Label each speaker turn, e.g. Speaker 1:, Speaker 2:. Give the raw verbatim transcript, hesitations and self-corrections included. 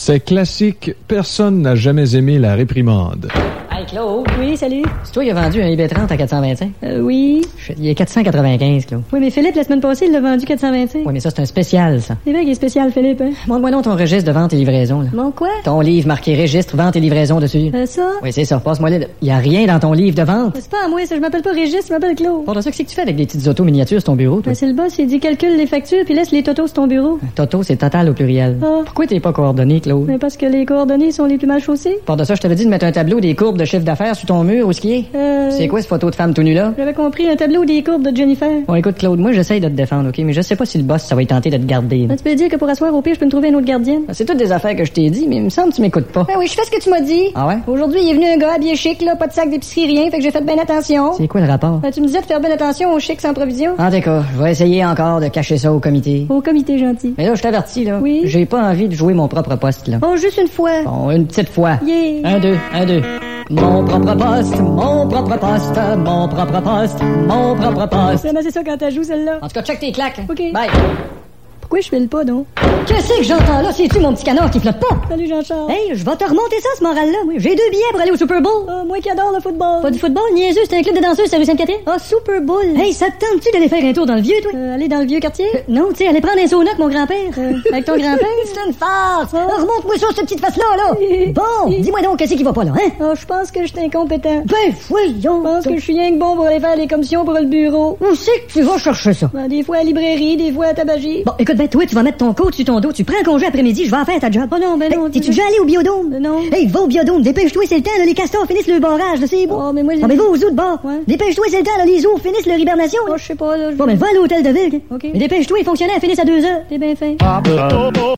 Speaker 1: C'est classique, personne n'a jamais aimé la réprimande.
Speaker 2: Hey Claude.
Speaker 3: Oui, salut.
Speaker 2: C'est toi qui as vendu un I B trente à quatre cent vingt-cinq?
Speaker 3: Euh, oui.
Speaker 2: Shit, il est quatre cent quatre-vingt-quinze, Claude.
Speaker 3: Oui, mais Philippe, la semaine passée, il l'a vendu quatre cent vingt-cinq.
Speaker 2: Oui, mais ça, c'est un spécial, ça.
Speaker 3: C'est vrai qu'il est spécial, Philippe, hein?
Speaker 2: Montre-moi donc ton registre de vente et livraison, là.
Speaker 3: Mon quoi?
Speaker 2: Ton livre marqué registre, vente et livraison dessus.
Speaker 3: Euh, ça?
Speaker 2: Oui, c'est ça. Passe-moi là. Il y a rien dans ton livre de vente.
Speaker 3: C'est pas à moi, ça. Je m'appelle pas Régis, je m'appelle Claude.
Speaker 2: Pour ça, qu'est-ce que tu fais avec des petites autos miniatures sur ton bureau, toi?
Speaker 3: Ben, c'est le boss, il dit calcule les factures puis laisse les totos sur ton bureau.
Speaker 2: Toto, c'est total au pluriel.
Speaker 3: Ah.
Speaker 2: Pourquoi t'es pas coordonné, Claude?
Speaker 3: Mais parce que les coordonnées sont les plus mal chaussées.
Speaker 2: Pour de ça, je t'avais dit de mettre un tableau des courbes de chiffre d'affaires sur ton mur, où ce qui est?
Speaker 3: Euh...
Speaker 2: C'est quoi cette photo de femme tout nue là?
Speaker 3: J'avais compris un tableau des courbes de Jennifer.
Speaker 2: Bon, écoute, Claude, moi, j'essaye de te défendre, OK? Mais je sais pas si le boss, ça va y tenter de te garder.
Speaker 3: Ben, tu peux dire que pour asseoir au pire, je peux me trouver une autre gardienne.
Speaker 2: C'est toutes des affaires que je t'ai dit, mais il me semble que tu m'écoutes pas.
Speaker 3: Ben oui, je fais ce que tu m'as dit.
Speaker 2: Ah ouais?
Speaker 3: Aujourd'hui, il est venu un gars habillé chic, là, pas de sac d'épicerie, rien, fait que j'ai fait bien attention.
Speaker 2: C'est quoi le rapport?
Speaker 3: Ben, tu me disais de faire bien attention aux chics sans provision.
Speaker 2: En tout cas, je vais essayer encore de cacher ça au comité.
Speaker 3: Au comité gentil.
Speaker 2: Mais là, je t'avertis, là.
Speaker 3: Oui?
Speaker 2: J'ai pas envie de jouer mon propre poste, là.
Speaker 3: Oh, juste une fois.
Speaker 2: Bon, une petite fois.
Speaker 3: Yeah.
Speaker 2: Un, deux, un, deux. Mon propre poste, mon propre poste, mon propre poste, mon propre poste.
Speaker 3: Vraiment, c'est ça quand t'as joué celle-là.
Speaker 2: En tout cas, check tes claques.
Speaker 3: OK.
Speaker 2: Bye.
Speaker 3: Pourquoi je file pas, donc?
Speaker 2: Qu'est-ce que j'entends là? C'est-tu mon petit canard qui flotte pas?
Speaker 3: Salut, Jean-Charles.
Speaker 2: Hey, je vais te remonter ça, ce moral-là. Moi, j'ai deux billets pour aller au Super Bowl.
Speaker 3: Ah, moi qui adore le football.
Speaker 2: Pas du football, niaiseux, c'est un club de danseuses, c'est rue Sainte-Catherine.
Speaker 3: Ah, Super Bowl.
Speaker 2: Hey, ça te tente-tu d'aller faire un tour dans le vieux, toi?
Speaker 3: Euh, aller dans le vieux quartier?
Speaker 2: Euh, non, tu sais, aller prendre un sauna avec mon grand-père.
Speaker 3: Euh, avec ton grand-père?
Speaker 2: C'est une farce!
Speaker 3: Ah.
Speaker 2: Alors, remonte-moi ça, cette petite face-là, là! Bon, dis-moi donc, qu'est-ce qui va pas, là, hein?
Speaker 3: Ah, je pense que je suis incompétent.
Speaker 2: Ben, voyons!
Speaker 3: Je pense que je suis rien que bon pour aller faire les commissions pour le bureau.
Speaker 2: Où c'est que tu vas chercher ça?
Speaker 3: Ben, des fois à la librairie, des fois à tabagie.
Speaker 2: Bon, écoute, ben, toi, tu vas mettre ton coat sur ton dos, tu prends un congé après-midi, je vais en faire ta job.
Speaker 3: Oh non, ben
Speaker 2: Hey,
Speaker 3: non.
Speaker 2: t'es-tu déjà allé au biodôme?
Speaker 3: Euh, non.
Speaker 2: Hey, va au biodôme, dépêche-toi, c'est le temps, là, les castors finissent le barrage, là, c'est beau.
Speaker 3: Oh, mais moi,
Speaker 2: Ah, mais va aux zoo de bord.
Speaker 3: Ouais.
Speaker 2: Dépêche-toi, c'est le temps, là, les zoos finissent leur hibernation.
Speaker 3: Oh, je sais pas, là. je-
Speaker 2: Bon, mais va à l'hôtel de ville.
Speaker 3: OK.
Speaker 2: Mais dépêche-toi, les fonctionnaires finissent à deux heures.
Speaker 3: T'es bien fin.